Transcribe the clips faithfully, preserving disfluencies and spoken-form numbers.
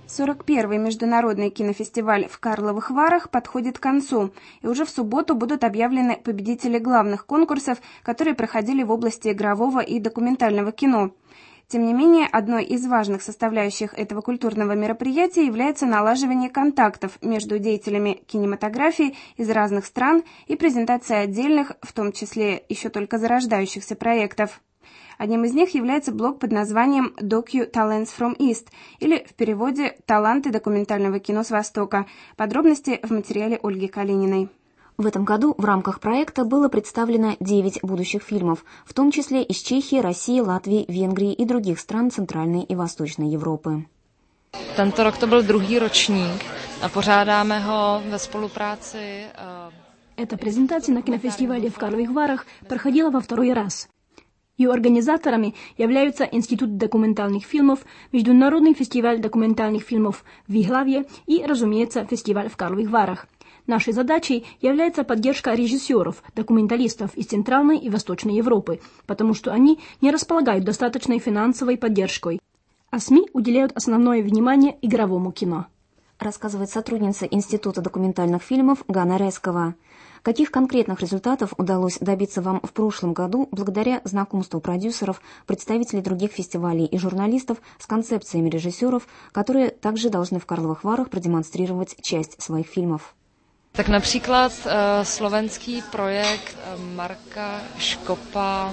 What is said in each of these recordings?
сорок первый международный кинофестиваль в Карловых Варах подходит к концу, и уже в субботу будут объявлены победители главных конкурсов, которые проходили в области игрового и документального кино. Тем не менее, одной из важных составляющих этого культурного мероприятия является налаживание контактов между деятелями кинематографии из разных стран и презентация отдельных, в том числе еще только зарождающихся проектов. Одним из них является блог под названием «Docu Talents from East» или в переводе «Таланты документального кино с Востока». Подробности в материале Ольги Калининой. В этом году в рамках проекта было представлено девять будущих фильмов, в том числе из Чехии, России, Латвии, Венгрии и других стран Центральной и Восточной Европы. Tento rok to byl druhý ročník a pořádáme ho ve spolupráci. Эта презентация на кинофестивале в Карловых Варах проходила во второй раз. Ее организаторами являются Институт документальных фильмов, Международный фестиваль документальных фильмов в Иглаве и, разумеется, фестиваль в Карловых Варах. Нашей задачей является поддержка режиссеров, документалистов из Центральной и Восточной Европы, потому что они не располагают достаточной финансовой поддержкой, а СМИ уделяют основное внимание игровому кино. Рассказывает сотрудница Института документальных фильмов Ганна Рескова. Каких конкретных результатов удалось добиться вам в прошлом году благодаря знакомству продюсеров, представителей других фестивалей и журналистов с концепциями режиссеров, которые также должны в Карловых Варах продемонстрировать часть своих фильмов? Tak například uh, slovenský projekt uh, Marka Škopa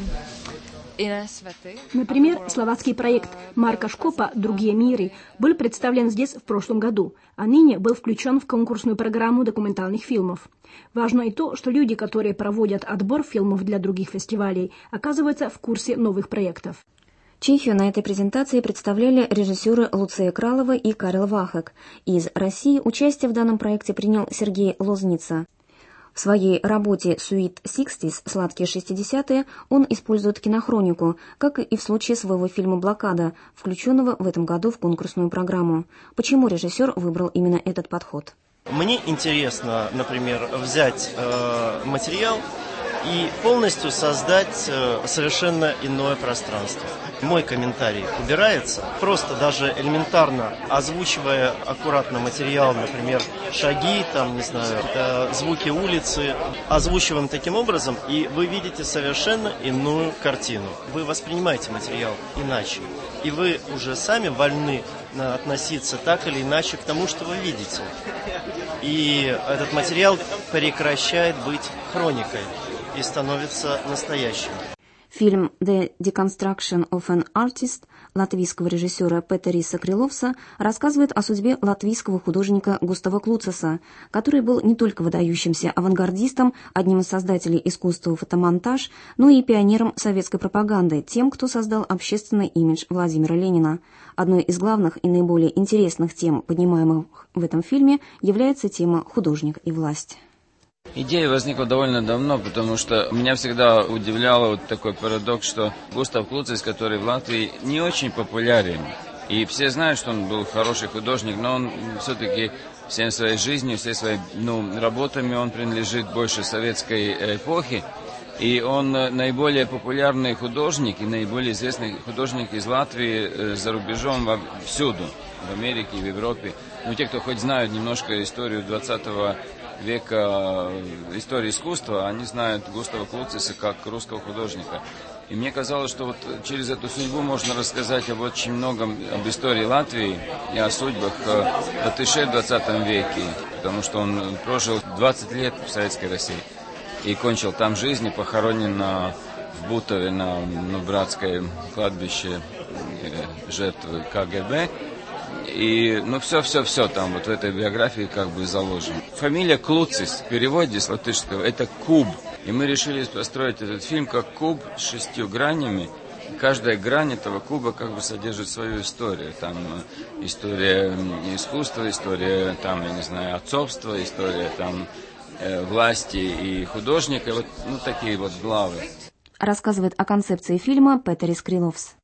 Iné světy. Например, словацкий проект Марка Шкопа «Другие миры» был представлен здесь в прошлом году, а ныне был включен в конкурсную программу документальных фильмов. Важно и то, что люди, которые проводят отбор фильмов для других фестивалей, оказываются в курсе новых проектов. Чехию на этой презентации представляли режиссеры Луция Кралова и Карел Вахек. Из России участие в данном проекте принял Сергей Лозница. В своей работе «Sweet Sixties» «Сладкие шестидесятые» он использует кинохронику, как и в случае своего фильма «Блокада», включенного в этом году в конкурсную программу. Почему режиссер выбрал именно этот подход? Мне интересно, например, взять э, материал и полностью создать э, совершенно иное пространство. Мой комментарий убирается, просто даже элементарно озвучивая аккуратно материал, например, шаги, там, не знаю, э, звуки улицы, озвучиваем таким образом, и вы видите совершенно иную картину. Вы воспринимаете материал иначе, и вы уже сами вольны относиться так или иначе к тому, что вы видите. И этот материал прекращает быть хроникой и становится настоящим. Фильм «The Deconstruction of an Artist» латвийского режиссера Петериса Криловса рассказывает о судьбе латвийского художника Густава Клуцеса, который был не только выдающимся авангардистом, одним из создателей искусства фотомонтаж, но и пионером советской пропаганды, тем, кто создал общественный имидж Владимира Ленина. Одной из главных и наиболее интересных тем, поднимаемых в этом фильме, является тема «Художник и власть». Идея возникла довольно давно, потому что меня всегда удивляло вот такой парадокс, что Густав Клуцес, который в Латвии не очень популярен, и все знают, что он был хороший художник, но он все-таки всей своей жизнью, всей своей ну, работами он принадлежит больше советской эпохи, и он наиболее популярный художник и наиболее известный художник из Латвии за рубежом всюду, в Америке и в Европе. Ну, те, кто хоть знают немножко историю двадцатого века, истории искусства, они знают Густава Клуцеса как русского художника. И мне казалось, что вот через эту судьбу можно рассказать об очень многом, об истории Латвии и о судьбах латышей в двадцатом веке, потому что он прожил двадцать лет в Советской России и кончил там жизнь, и похоронен на, в Бутове на, на братское кладбище жертвы ка гэ бэ. И, ну, все-все-все там вот в этой биографии как бы заложено. Фамилия Клуцес в переводе с латышского это куб. И мы решили построить этот фильм как куб с шестью гранями. Каждая грань этого куба как бы содержит свою историю. Там история искусства, история, там, я не знаю, отцовства, история там э, власти и художника. Вот, ну, такие вот главы. Рассказывает о концепции фильма Петерис Криловс.